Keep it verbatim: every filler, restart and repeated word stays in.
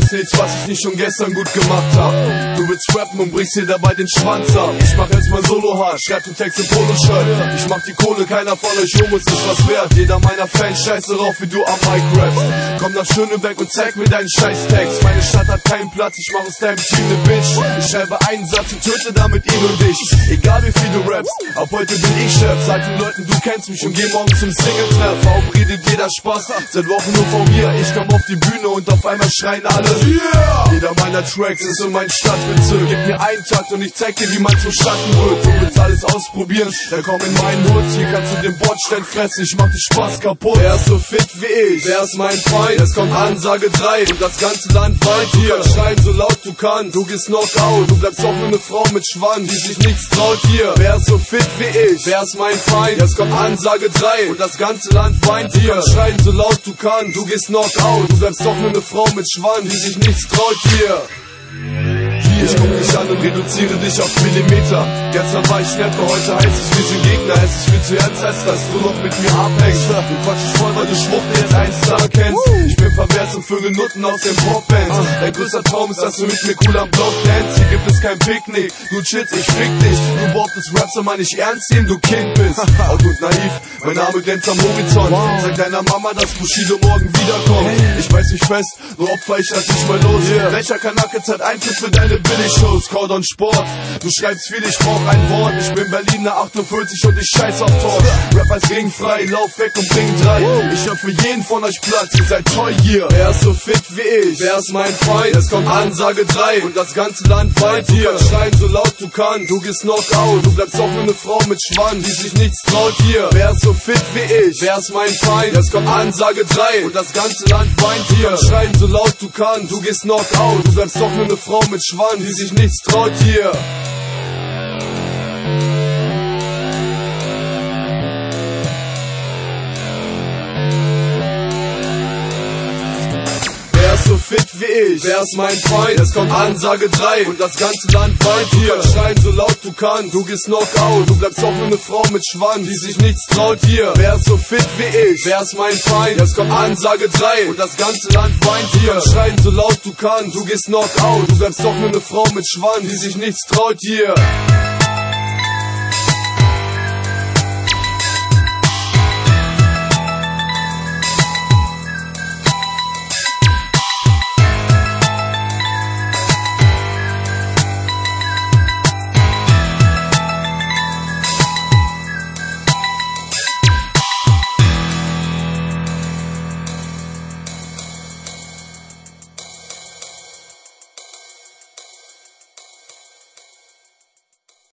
gibt's nichts, was ich nicht schon gestern gut gemacht hab. Du willst rappen und brichst dir dabei den Schwanz ab. Ich mach jetzt mal Solo-Hard, schreib den Text im Poloshirt. Ich mach die Kohle, keiner von euch Jungs ist was wert. Jeder meiner Fans scheiße drauf, wie du am Mic rappst. Komm nach Schöneberg und zeig mir deinen Scheiß-Text. Meine Stadt hat keinen Platz, ich mach aus deinem Team ne Bitch. Ich schreibe einen Satz und töte damit ihn und dich. Egal wie viel du rappst, ab heute bin ich Chef. Sag den Leuten, du kennst mich und geh morgen zum Single-Treff. Warum redet jeder Spaß? Seit Wochen nur von mir. Ich komm auf die Bühne und auf einmal schreien alle yeah! Jeder meiner Tracks ist in mein Stadtbezirk. Gib mir einen Takt und ich zeig dir, wie man zum Schatten wird. Du willst alles ausprobieren, dann komm in meinen Hut. Hier kannst du den Bordstein fressen, ich mach den Spaß kaputt. Wer ist so fit wie ich? Wer ist mein Feind? Es kommt Ansage drei und das ganze Land weint hier. Du kannst schreien so laut du kannst, du gehst Knockout. Du bleibst doch nur ne Frau mit Schwanz, die sich nichts traut hier. Wer ist so fit wie ich? Wer ist mein Feind? Es kommt Ansage drei und das ganze Land weint hier. Du kannst schreien so laut du kannst, du gehst Knockout. Du bleibst doch nur ne Frau mit Schwanz, die sich nichts traut hier. Ich guck dich an und reduziere dich auf Millimeter. Gestern war ich netter, heute heißt es wir sind Gegner. Es ist viel zu ernst, als dass du noch mit mir abhängst. Du quatschst voll, weil du Schwuchtel jetzt ein Star kennst. Ich bin pervers und vögel Nutten aus den Popbands. Dein größter Traum ist, dass du mit mir cool am Block dance. Hier gibt es kein Picknick, du chillst, ich fick dich. Du brauchst das Rap, soll man nicht ernst nehmen, du Kind bist. Out und naiv, mein Name glänzt am Horizont. Sag deiner Mama, dass Bushido morgen wiederkommt. Ich weiß nicht fest, nur Opfer, ich lass dich mal los. Welcher Kanake zahlt Eintritt für deine Billig-Shows? Cordon Sport, du schreibst viel, ich brauch ein Wort. Ich bin Berliner achtundvierzig und ich scheiß auf Torch. Rap als ringfrei, lauf weg und bring drei. Ich hab für jeden von euch Platz, ihr seid toll hier. Wer ist so fit wie ich? Wer ist mein Feind? Es kommt Ansage drei und das ganze Land weint hier. Du kannst schreien so laut du kannst, du gehst Knockout. Du bleibst doch nur ne Frau mit Schwanz, die sich nichts traut hier. Wer ist so fit wie ich? Wer ist mein Feind? Es kommt Ansage drei und das ganze Land weint hier. Du kannst schreien so laut du kannst, du gehst Knockout. Du bleibst doch nur ne Frau mit Schwanz, die sich nichts traut hier. So fit wie ich, wer ist mein Feind? Es kommt Ansage drei und das ganze Land weint hier. Du kannst schreien so laut du kannst, du gehst Knockout. Du bleibst doch nur ne Frau mit Schwanz, die sich nichts traut hier. Wer ist so fit wie ich? Wer ist mein Feind? Es kommt Ansage drei und das ganze Land weint hier. Du kannst schreien so laut du kannst, du gehst Knockout. Du bleibst doch nur ne Frau mit Schwanz, die sich nichts traut hier.